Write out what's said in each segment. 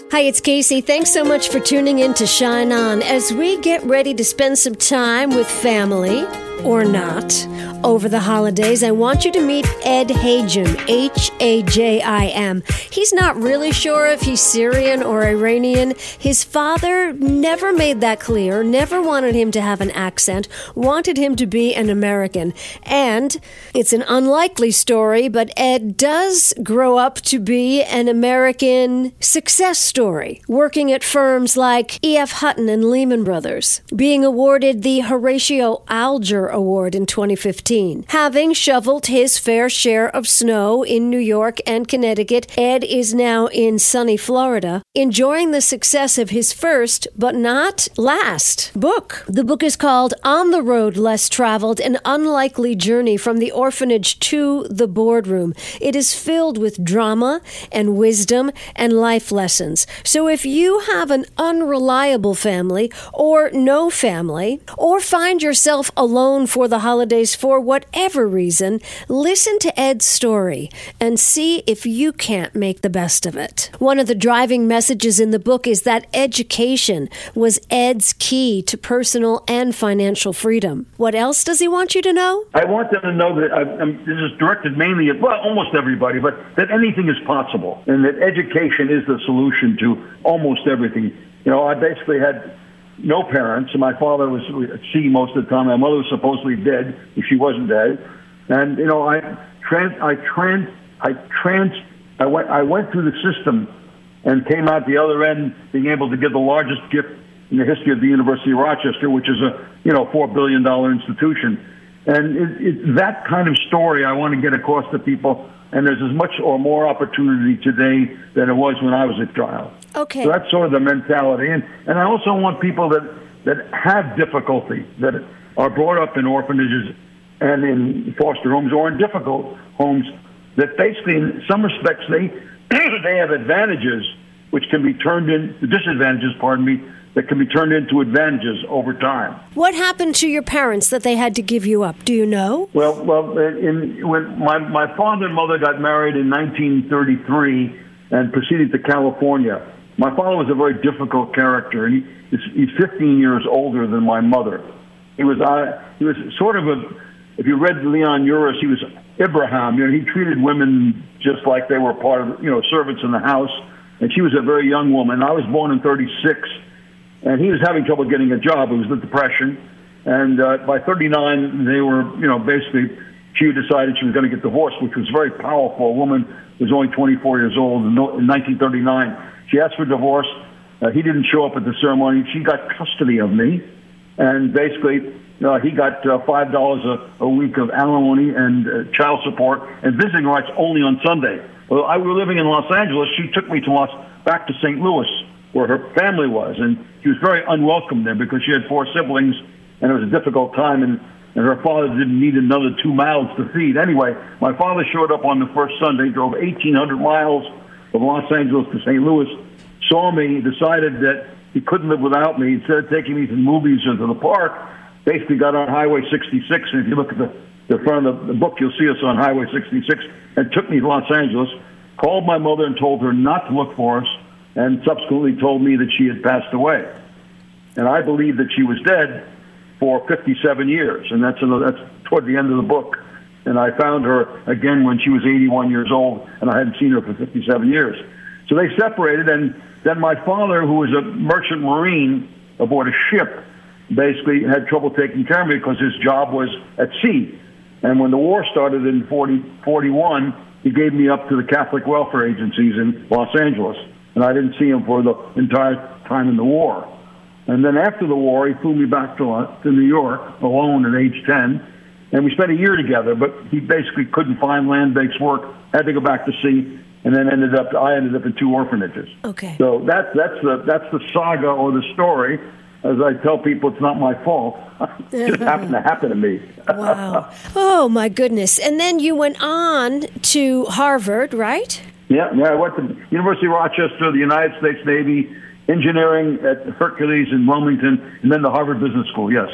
Hi, it's Casey. Thanks so much for tuning in to Shine On as we get ready to spend some time with family, or not, over the holidays. I want you to meet Ed Hajim, Hajim. He's not really sure if he's Syrian or Iranian. His father never made that clear, never wanted him to have an accent, wanted him to be an American. And it's an unlikely story, but Ed does grow up to be an American success story, working at firms like E.F. Hutton and Lehman Brothers, being awarded the Horatio Alger Award in 2015. Having shoveled his fair share of snow in New York and Connecticut, Ed is now in sunny Florida, enjoying the success of his first, but not last, book. The book is called On the Road Less Traveled, an unlikely journey from the orphanage to the boardroom. It is filled with drama and wisdom and life lessons. So if you have an unreliable family or no family, or find yourself alone for the holidays for whatever reason, listen to Ed's story and see if you can't make the best of it. One of the driving messages in the book is that education was Ed's key to personal and financial freedom. What else does he want you to know? I want them to know that this is directed mainly at, well, almost everybody, but that anything is possible and that education is the solution to almost everything. You know, I basically had no parents, and my father was at sea most of the time. My mother was supposedly dead if she wasn't dead. And you know, I went through the system and came out the other end being able to give the largest gift in the history of the University of Rochester, which is a $4 billion institution. And it's that kind of story I want to get across to people. And there's as much or more opportunity today than it was when I was a child. Okay. So that's sort of the mentality. And I also want people that have difficulty, that are brought up in orphanages and in foster homes or in difficult homes, that basically in some respects they have advantages which can be turned into disadvantages, that can be turned into advantages over time. What happened to your parents that they had to give you up? Do you know? Well, when my father and mother got married in 1933 and proceeded to California, my father was a very difficult character, and he's 15 years older than my mother. He was sort of if you read Leon Uris, he was Abraham. He treated women just like they were part of, servants in the house, and she was a very young woman. I was born in 36. And he was having trouble getting a job. It was the Depression. And by 39, they were, basically, she decided she was going to get divorced, which was very powerful. A woman was only 24 years old in 1939. She asked for divorce. He didn't show up at the ceremony. She got custody of me. And basically, he got $5 a week of alimony and child support and visiting rights only on Sunday. Well, I were living in Los Angeles. She took me back to St. Louis, where her family was, and she was very unwelcome there because she had 4 siblings, and it was a difficult time, and her father didn't need another 2 mouths to feed. Anyway, my father showed up on the first Sunday, drove 1,800 miles from Los Angeles to St. Louis, saw me, decided that he couldn't live without me. Instead of taking me to the movies or to the park, basically got on Highway 66, and if you look at the front of the book, you'll see us on Highway 66, and took me to Los Angeles, called my mother and told her not to look for us, and subsequently told me that she had passed away. And I believed that she was dead for 57 years, and that's toward the end of the book. And I found her again when she was 81 years old, and I hadn't seen her for 57 years. So they separated, and then my father, who was a merchant marine aboard a ship, basically had trouble taking care of me because his job was at sea. And when the war started in 41, he gave me up to the Catholic welfare agencies in Los Angeles. And I didn't see him for the entire time in the war. And then after the war, he flew me back to New York alone at age 10, and we spent a year together. But he basically couldn't find land-based work, had to go back to sea, and then I ended up in 2 orphanages. Okay. So that's the saga or the story. As I tell people, it's not my fault. It just happened to happen to me. Wow. Oh my goodness! And then you went on to Harvard, right? Yeah, I went to University of Rochester, the United States Navy, engineering at Hercules in Wilmington, and then the Harvard Business School, yes.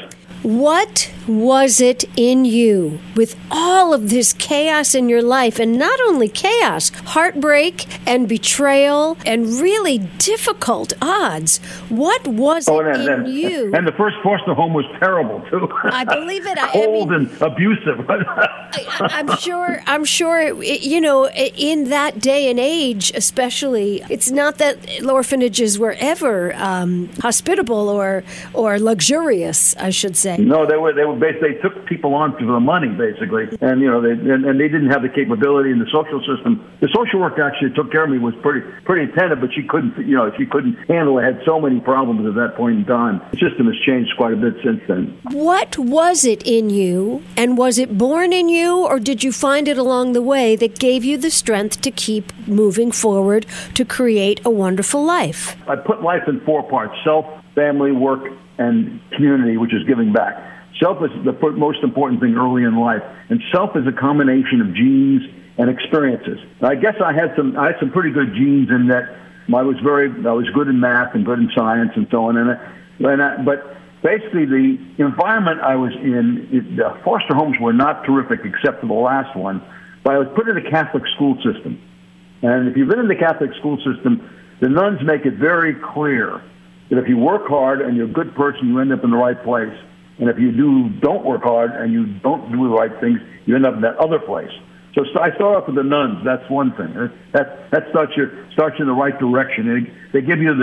What was it in you with all of this chaos in your life, and not only chaos, heartbreak and betrayal and really difficult odds? What was it in you? And the first foster home was terrible too. I believe it. Cold and abusive. I'm sure. You know, in that day and age, especially, it's not that orphanages were ever hospitable or luxurious, I should say. No, they took people on for the money, basically, and they didn't have the capability in the social system. The social worker actually took care of me, was pretty attentive, but she couldn't handle it. Had so many problems at that point in time. The system has changed quite a bit since then. What was it in you, and was it born in you, or did you find it along the way that gave you the strength to keep moving forward to create a wonderful life? I put life in 4 parts: self, family, work, and community, which is giving back. Self is the most important thing early in life, and self is a combination of genes and experiences. I guess I had some pretty good genes in that I was good in math and good in science and so on. But basically, the environment I was in, the foster homes were not terrific except for the last one. But I was put in a Catholic school system, and if you've been in the Catholic school system, the nuns make it very clear that if you work hard and you're a good person, you end up in the right place. And if you don't work hard and you don't do the right things, you end up in that other place. So I start off with the nuns. That's one thing. That starts you in the right direction. They give you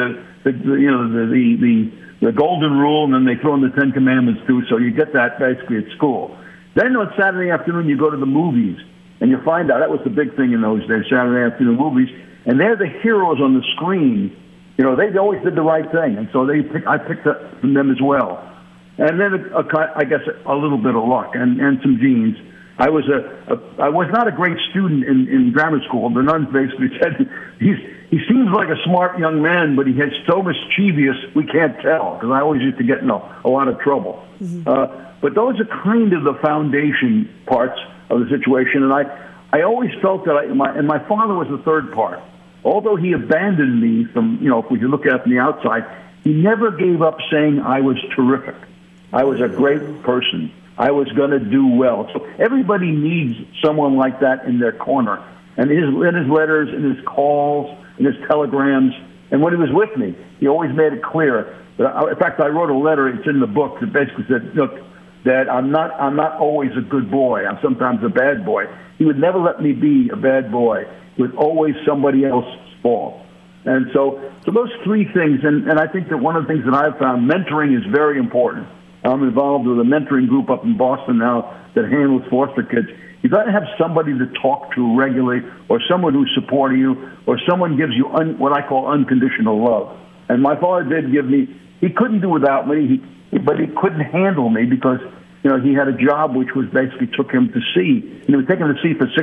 the golden rule, and then they throw in the 10 Commandments too. So you get that basically at school. Then on Saturday afternoon, you go to the movies, and you find out that was the big thing in those days. Saturday afternoon movies, and they're the heroes on the screen. They always did the right thing, and so I picked up from them as well. And then I guess a little bit of luck and some genes. I was not a great student in grammar school. The nuns basically said he seems like a smart young man, but he is so mischievous we can't tell, because I always used to get in a lot of trouble. Mm-hmm. But those are kind of the foundation parts of the situation, and I always felt that my father was the third part. Although he abandoned me from, if you look at it from the outside, he never gave up saying I was terrific. I was a great person. I was going to do well. So everybody needs someone like that in their corner. And in his letters, in his calls, in his telegrams, and when he was with me, he always made it clear. In fact, I wrote a letter, it's in the book, that basically said, look, Dad, I'm not always a good boy. I'm sometimes a bad boy. He would never let me be a bad boy. It was always somebody else's fault. And so those 3 things, and I think that one of the things that I've found, mentoring is very important. I'm involved with a mentoring group up in Boston now that handles foster kids. You've got to have somebody to talk to regularly, or someone who's supporting you, or someone gives you what I call unconditional love. And my father did give me, he couldn't do without me, but he couldn't handle me because, he had a job which was basically took him to sea. And he was taken to sea for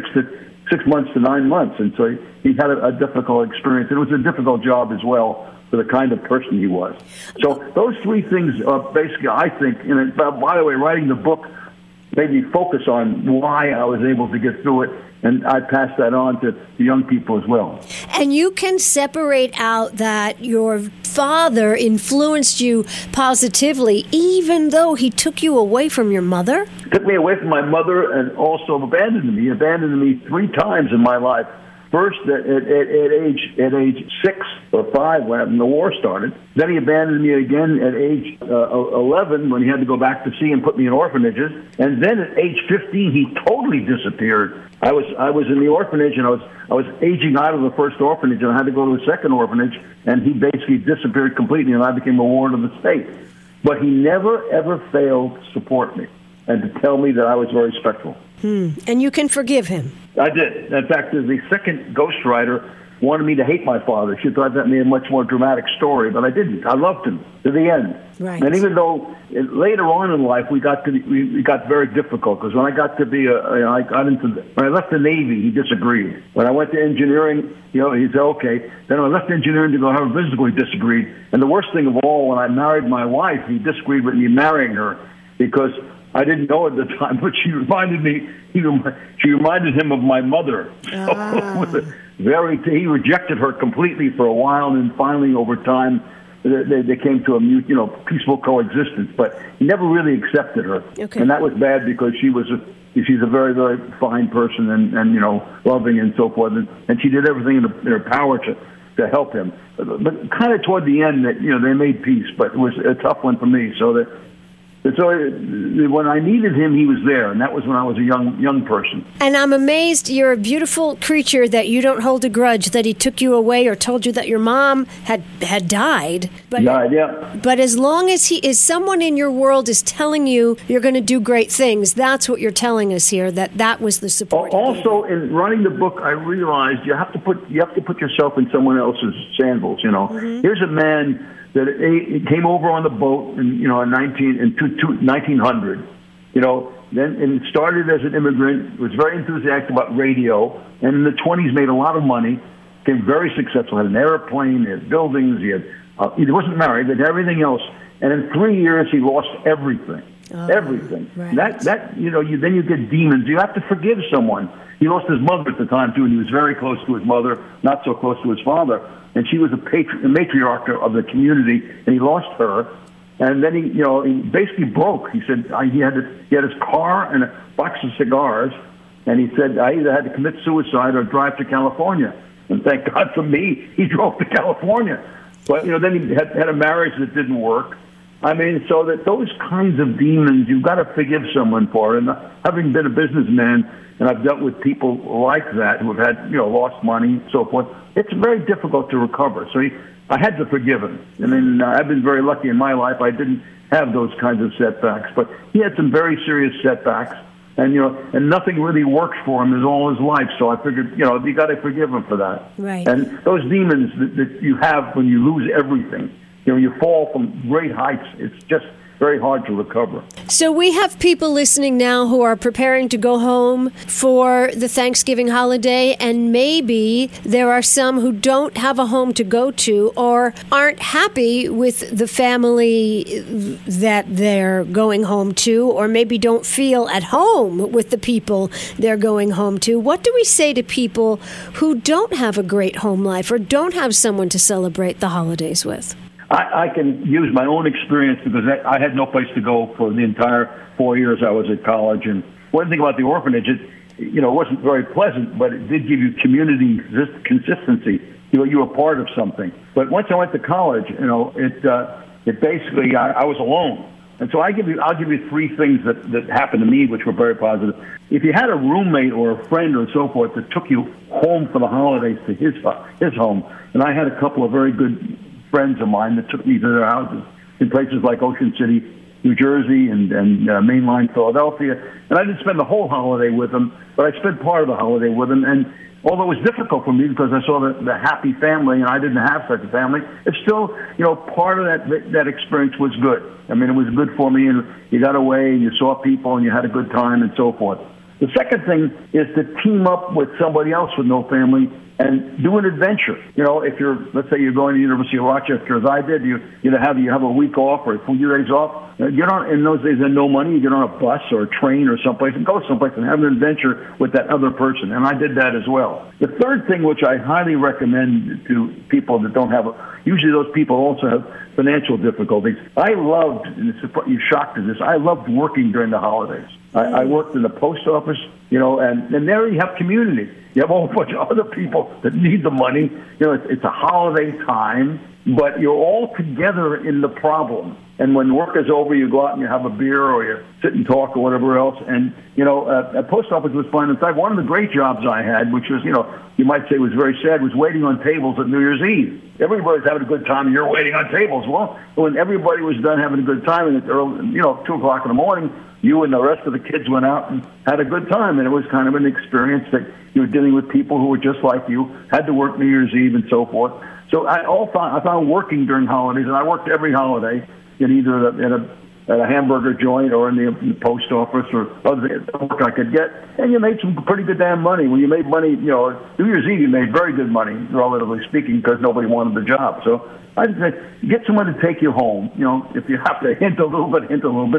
6 months to 9 months. And so he had a difficult experience. It was a difficult job as well, for the kind of person he was. So those 3 things are basically, I think, by the way, writing the book made me focus on why I was able to get through it, and I pass that on to the young people as well. And you can separate out that your father influenced you positively, even though he took you away from your mother? He took me away from my mother and also abandoned me. He abandoned me 3 times in my life. First, at age 6 or 5, when the war started. Then he abandoned me again at age 11, when he had to go back to sea and put me in orphanages. And then at age 15, he totally disappeared. I was in the orphanage, and I was aging out of the first orphanage, and I had to go to a second orphanage, and he basically disappeared completely, and I became a ward of the state. But he never, ever failed to support me and to tell me that I was very special. And you can forgive him. I did. In fact, the second ghostwriter wanted me to hate my father. She thought that made a much more dramatic story, but I didn't. I loved him to the end. Right. And even though later on in life we got very difficult, because when I got to be when I left the Navy, he disagreed. When I went to engineering, he said okay. Then when I left engineering to go Harvard Business School, he disagreed. And the worst thing of all, when I married my wife, he disagreed with me marrying her because I didn't know at the time, but she reminded him of my mother. So he rejected her completely for a while, and then finally, over time, they came to a peaceful coexistence. But he never really accepted her, okay. And that was bad because she's a very, very fine person and loving and so forth, and she did everything in her power to help him. But kind of toward the end, that they made peace, but it was a tough one for me. So when I needed him, he was there, and that was when I was a young person. And I'm amazed you're a beautiful creature that you don't hold a grudge that he took you away or told you that your mom had died. But as long as someone in your world is telling you you're going to do great things, that's what you're telling us here. That was the support. Also, in running the book, I realized you have to put yourself in someone else's sandals. Mm-hmm. Here's a man that he came over on the boat in 1900, and started as an immigrant, was very enthusiastic about radio, and in the 20s made a lot of money, became very successful, had an airplane, he had buildings, he wasn't married, but everything else, and in 3 years he lost everything. Everything. Right. Then you get demons. You have to forgive someone. He lost his mother at the time too, and he was very close to his mother, not so close to his father. And she was a matriarch of the community, and he lost her. And then he basically broke. He said he had his car and a box of cigars, and he said I either had to commit suicide or drive to California. And thank God for me, he drove to California. But then he had a marriage that didn't work. I mean, so that those kinds of demons you've got to forgive someone for. And having been a businessman, and I've dealt with people like that who have had lost money and so forth, it's very difficult to recover. So I had to forgive him. I mean, I've been very lucky in my life. I didn't have those kinds of setbacks, but he had some very serious setbacks, and and nothing really worked for him all his life. So I figured, you got to forgive him for that. Right. And those demons that you have when you lose everything, you fall from great heights. It's just very hard to recover. So we have people listening now who are preparing to go home for the Thanksgiving holiday, and maybe there are some who don't have a home to go to or aren't happy with the family that they're going home to, or maybe don't feel at home with the people they're going home to. What do we say to people who don't have a great home life or don't have someone to celebrate the holidays with? I can use my own experience because I had no place to go for the entire 4 years I was at college. And one thing about the orphanage, it wasn't very pleasant, but it did give you community consistency. You were part of something. But once I went to college, it basically I was alone. And so I'll give you three things that happened to me, which were very positive. If you had a roommate or a friend or so forth that took you home for the holidays to his home, and I had a couple of very good friends of mine that took me to their houses in places like Ocean City, New Jersey, and mainline Philadelphia. And I didn't spend the whole holiday with them, but I spent part of the holiday with them. And although it was difficult for me because I saw the happy family and I didn't have such a family, it's still, part of that experience was good. I mean, it was good for me, and you got away and you saw people and you had a good time and so forth. The second thing is to team up with somebody else with no family and do an adventure. If let's say you're going to the University of Rochester, as I did, you have a week off or a few days off. In those days, had no money. You get on a bus or a train or someplace and go someplace and have an adventure with that other person. And I did that as well. The third thing, which I highly recommend to people that don't have usually those people also have financial difficulties. I loved, and you're shocked at this, I loved working during the holidays. I worked in the post office, and there you have community. You have a whole bunch of other people that need the money. It's a holiday time, but you're all together in the problem. And when work is over, you go out and you have a beer or you sit and talk or whatever else. And, a post office was fun. In fact, one of the great jobs I had, which was, you might say was very sad, was waiting on tables at New Year's Eve. Everybody's having a good time and you're waiting on tables. Well, when everybody was done having a good time and it's early, 2 o'clock in the morning, you and the rest of the kids went out and had a good time. And it was kind of an experience that you were dealing with people who were just like you, had to work New Year's Eve and so forth. So I found working during holidays, and I worked every holiday in either at a hamburger joint or in the post office or other work I could get. And you made some pretty good damn money. When you made money, New Year's Eve, you made very good money, relatively speaking, because nobody wanted the job. So I'd say get someone to take you home. If you have to hint a little bit.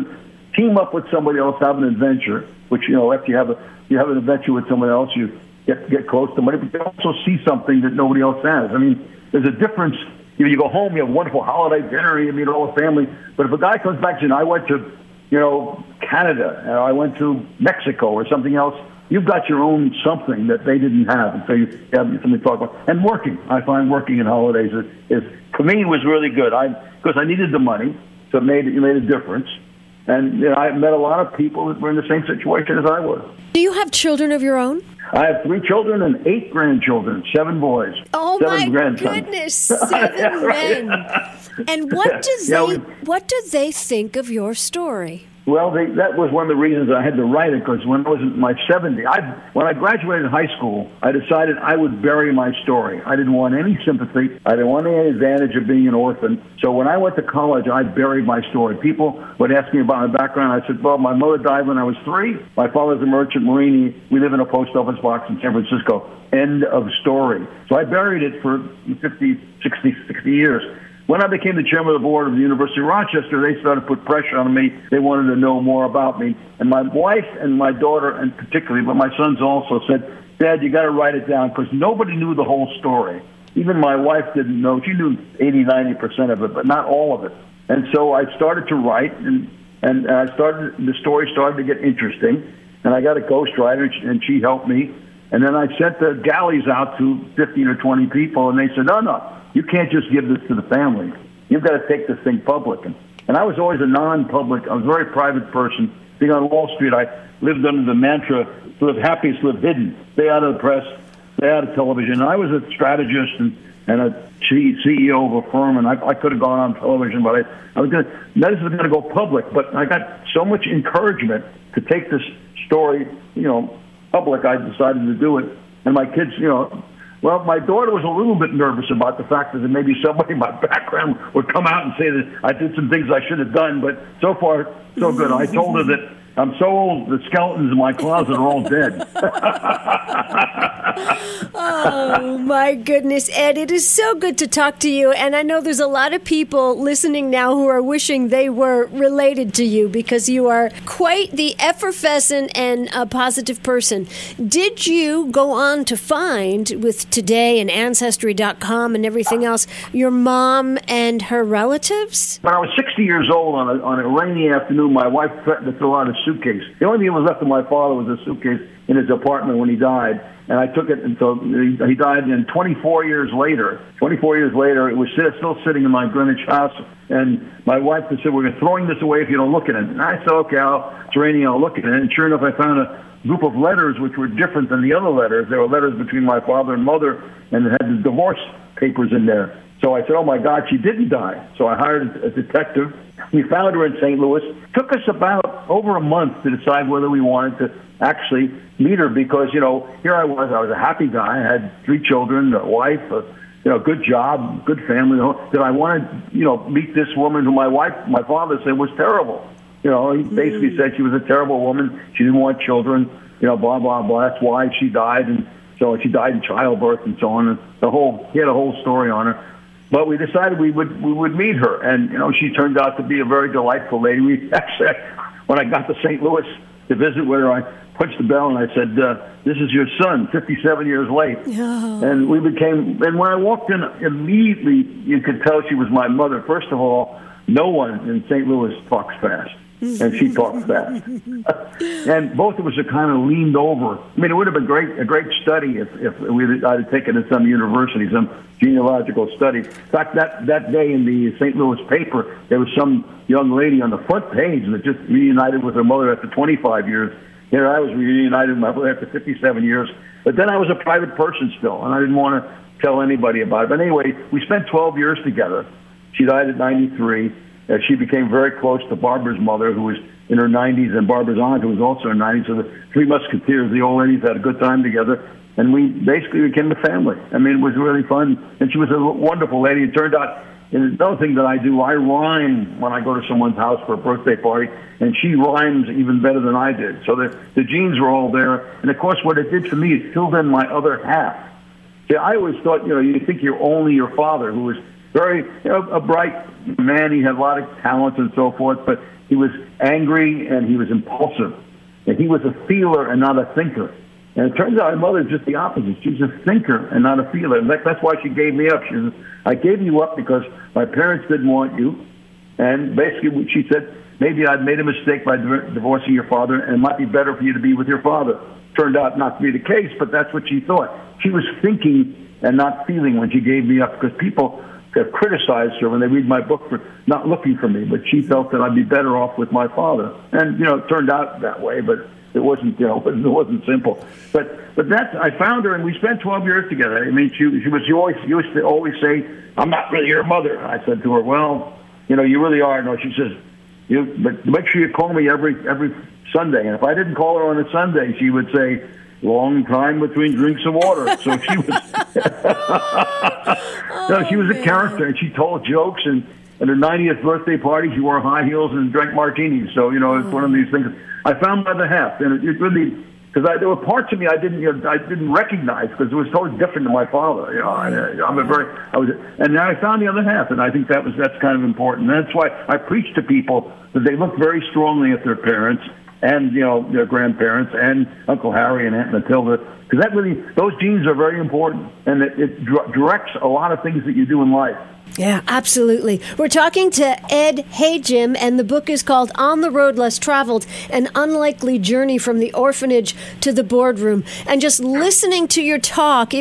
Team up with somebody else, have an adventure, which, after you have an adventure with someone else, you get close to money, but you also see something that nobody else has. I mean, there's a difference, you go home, you have a wonderful holiday dinner, you meet all the family. But if a guy comes back and says, I went to, Canada, or I went to Mexico or something else, you've got your own something that they didn't have. And so you have something to talk about. And working. I find working in holidays is for me, was really good. Because I needed the money, so it made a difference. And I met a lot of people that were in the same situation as I was. Do you have children of your own? I have 3 children and 8 grandchildren, 7 boys. Oh, 7 my goodness, 7 men. And what do they think of your story? Well, that was one of the reasons I had to write it, because when I was in my 70s, when I graduated high school, I decided I would bury my story. I didn't want any sympathy. I didn't want any advantage of being an orphan. So when I went to college, I buried my story. People would ask me about my background. I said, well, my mother died when I was 3. My father's a merchant marine. We live in a post office box in San Francisco. End of story. So I buried it for 50, 60 years. When I became the chairman of the board of the University of Rochester, they started to put pressure on me. They wanted to know more about me. And my wife and my daughter, and particularly, but my sons also said, Dad, you got to write it down, because nobody knew the whole story. Even my wife didn't know. She knew 80, 90% of it, but not all of it. And so I started to write, and the story started to get interesting. And I got a ghostwriter, and she helped me. And then I sent the galleys out to 15 or 20 people, and they said, no, you can't just give this to the family. You've got to take this thing public. And I was always a non-public, I was a very private person. Being on Wall Street, I lived under the mantra, live happiest, live hidden. Stay out of the press, stay out of television. And I was a strategist and a CEO of a firm, and I could have gone on television, but this was going to go public. But I got so much encouragement to take this story, public, I decided to do it. And my kids, well, my daughter was a little bit nervous about the fact that maybe somebody in my background would come out and say that I did some things I should have done, but so far, so good. I told her that I'm so old, the skeletons in my closet are all dead. Oh, my goodness, Ed, it is so good to talk to you. And I know there's a lot of people listening now who are wishing they were related to you, because you are quite the effervescent and positive person. Did you go on to find, with Today and Ancestry.com and everything else, your mom and her relatives? When I was 60 years old on a rainy afternoon, my wife threatened to throw out a suitcase. The only thing that was left of my father was a suitcase in his apartment when he died. And I took it until he died. And 24 years later, it was still sitting in my Greenwich house. And my wife said, we're throwing this away if you don't look at it. And I said, okay, it's raining, I'll look at it. And sure enough, I found a group of letters which were different than the other letters. There were letters between my father and mother, and it had the divorce papers in there. So I said, oh, my God, she didn't die. So I hired a detective. We found her in St. Louis. It took us about over a month to decide whether we wanted to actually meet her, because, here I was a happy guy. I had 3 children, a wife, a good job, good family. That I wanted, meet this woman who my father said was terrible. He basically said she was a terrible woman. She didn't want children, blah, blah, blah. That's why she died. And so she died in childbirth and so on. And he had a whole story on her. But we decided we would meet her, and she turned out to be a very delightful lady. We actually, when I got to St. Louis to visit with her, I punched the bell and I said, "This is your son, 57 years late." Oh. And we became. And when I walked in, immediately you could tell she was my mother. First of all, no one in St. Louis talks fast, and she talked fast. And both of us are kind of leaned over. I mean, it would have been a great study if I'd have taken it to some university, some genealogical study. In fact, that day in the St. Louis paper, there was some young lady on the front page that just reunited with her mother after 25 years. Here I was reunited with my mother after 57 years. But then I was a private person still, and I didn't want to tell anybody about it. But anyway, we spent 12 years together. She died at 93. She became very close to Barbara's mother, who was in her 90s, and Barbara's aunt, who was also in her 90s. So the 3 Musketeers, the old ladies, had a good time together. And we basically became a family. I mean, it was really fun. And she was a wonderful lady. It turned out, and another thing that I do, I rhyme when I go to someone's house for a birthday party, and she rhymes even better than I did. So the genes were all there. And, of course, what it did for me, it filled in my other half. See, I always thought, you think you're only your father, who was very, a bright man. He had a lot of talents and so forth, but he was angry and he was impulsive. And he was a feeler and not a thinker. And it turns out my mother's just the opposite. She's a thinker and not a feeler. And that's why she gave me up. She said, I gave you up because my parents didn't want you. And basically she said, maybe I'd made a mistake by divorcing your father, and it might be better for you to be with your father. Turned out not to be the case, but that's what she thought. She was thinking and not feeling when she gave me up, because people have criticized her when they read my book for not looking for me, but she felt that I'd be better off with my father. And, it turned out that way, but it wasn't, it wasn't simple. But that's, I found her, and we spent 12 years together. I mean, she used to always say, I'm not really your mother. I said to her, well, you really are. No, she says, but make sure you call me every Sunday. And if I didn't call her on a Sunday, she would say, long time between drinks of water. So she was, she was a character, and she told jokes. And at her 90th birthday party, she wore high heels and drank martinis. So it's one of these things. I found my other half, and it really, because there were parts of me I didn't recognize, because it was totally different than my father. And now I found the other half, and I think that's kind of important. And that's why I preach to people that they look very strongly at their parents and their grandparents and Uncle Harry and Aunt Matilda, because those genes are very important, and it directs a lot of things that you do in life. Yeah, absolutely. We're talking to Ed Hajim, and the book is called On the Road Less Traveled, An Unlikely Journey from the Orphanage to the Boardroom. And just listening to your talk,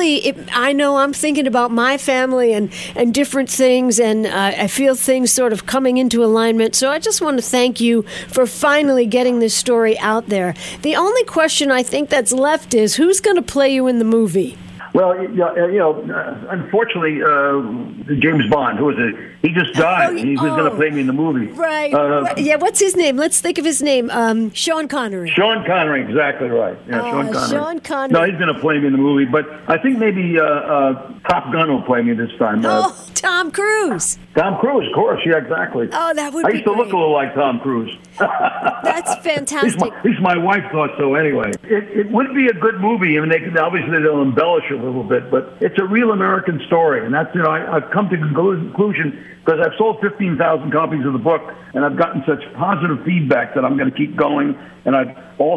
I know I'm thinking about my family and different things, and I feel things sort of coming into alignment. So I just want to thank you for finally getting this story out there. The only question I think that's left is, who's going to play you in the movie? Well, unfortunately, James Bond, who was it? He just died. He was going to play me in the movie. Right. What's his name? Let's think of his name. Sean Connery. Sean Connery, exactly right. Yeah, Sean Connery. Sean Connery. No, he's going to play me in the movie, but I think maybe Top Gun will play me this time. Tom Cruise. Tom Cruise, of course. Yeah, exactly. Oh, that would be I used to look a little like Tom Cruise. That's fantastic. At least my wife thought so anyway. It would be a good movie. I mean, they'll embellish a little bit, but it's a real American story. And that's, I've come to the conclusion, because I've sold 15,000 copies of the book, and I've gotten such positive feedback that I'm going to keep going. And I've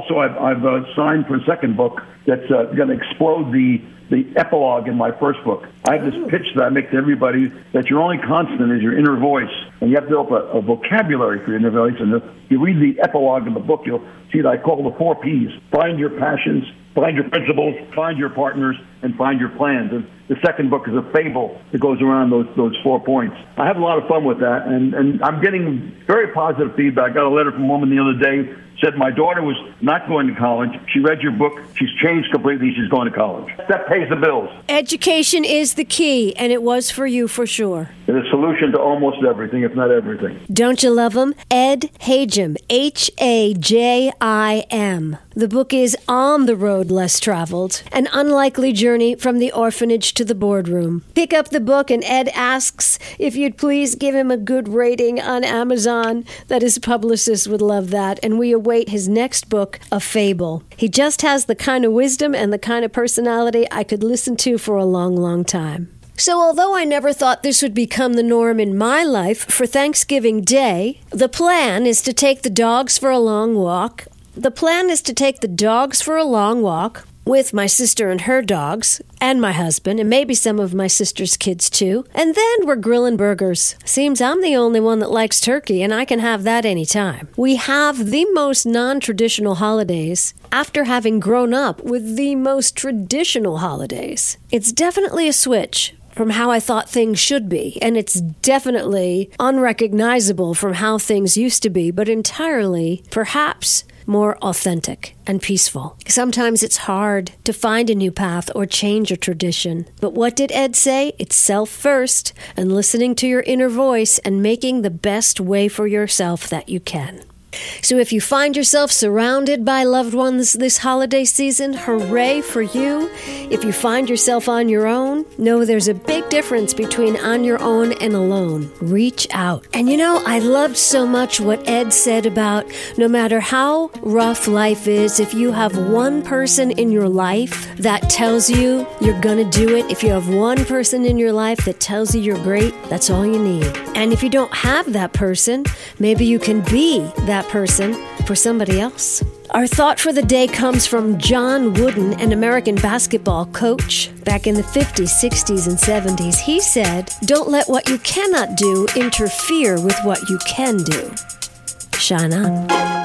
signed for a second book that's going to explode the epilogue in my first book. I have this pitch that I make to everybody, that your only constant is your inner voice, and you have to develop a vocabulary for your inner voice. And if you read the epilogue in the book, you'll see that I call the 4 Ps: find your passions, find your principles, find your partners, and find your plans. And the second book is a fable that goes around those 4 points. I have a lot of fun with that, and I'm getting very positive feedback. I got a letter from a woman the other day, said my daughter was not going to college. She read your book. She's changed completely. She's going to college. That pays the bills. Education is the key, and it was for you for sure. It's a solution to almost everything, if not everything. Don't you love him? Ed Hajim, Hajim. The book is On the Road Less Traveled, An Unlikely Journey from the Orphanage to the Boardroom. Pick up the book, and Ed asks if you'd please give him a good rating on Amazon. That his publicist would love that, and we await his next book, A Fable. He just has the kind of wisdom and the kind of personality I could listen to for a long, long time. So although I never thought this would become the norm in my life, for Thanksgiving Day, the plan is to take the dogs for a long walk. With my sister and her dogs, and my husband, and maybe some of my sister's kids too. And then we're grilling burgers. Seems I'm the only one that likes turkey, and I can have that anytime. We have the most non-traditional holidays after having grown up with the most traditional holidays. It's definitely a switch from how I thought things should be, and it's definitely unrecognizable from how things used to be, but entirely, perhaps, more authentic and peaceful. Sometimes it's hard to find a new path or change a tradition. But what did Ed say? It's self first, and listening to your inner voice and making the best way for yourself that you can. So if you find yourself surrounded by loved ones this holiday season, hooray for you. If you find yourself on your own, know there's a big difference between on your own and alone. Reach out. And I loved so much what Ed said about no matter how rough life is, if you have one person in your life that tells you you're gonna do it, if you have one person in your life that tells you you're great, that's all you need. And if you don't have that person, maybe you can be that person for somebody else. Our thought for the day comes from John Wooden, an American basketball coach. Back in the 50s, 60s, and 70s, he said, "Don't let what you cannot do interfere with what you can do." Shine on.